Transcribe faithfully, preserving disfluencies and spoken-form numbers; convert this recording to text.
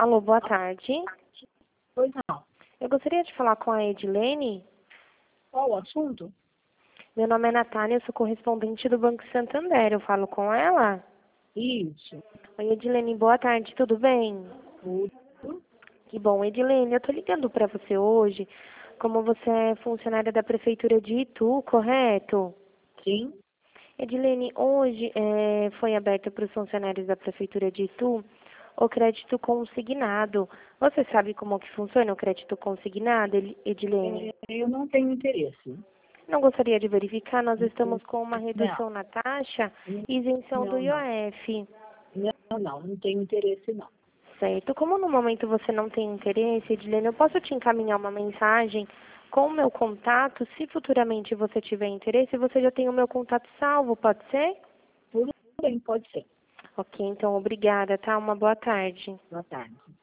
Alô, boa tarde. Pois não. Eu gostaria de falar com a Edilene. Qual o assunto? Meu nome é Natália, eu sou correspondente do Banco Santander. Eu falo com ela? Isso. Oi, Edilene, boa tarde, tudo bem? Tudo. Que bom, Edilene, eu tô ligando para você hoje, como você é funcionária da Prefeitura de Itu, correto? Sim. Edilene, hoje é, foi aberto para os funcionários da Prefeitura de Itu o crédito consignado. Você sabe como que funciona o crédito consignado, Ed- Edilene? É, eu não tenho interesse. Não gostaria de verificar, nós estamos com uma Não. redução na taxa e isenção do Não, não. I O F. Não, não. Não tenho interesse, não. Certo. Como no momento você não tem interesse, Edilene, eu posso te encaminhar uma mensagem com o meu contato. Se futuramente você tiver interesse, você já tem o meu contato salvo, pode ser? Tudo bem, pode ser. Ok, então obrigada, tá? Uma boa tarde. Boa tarde.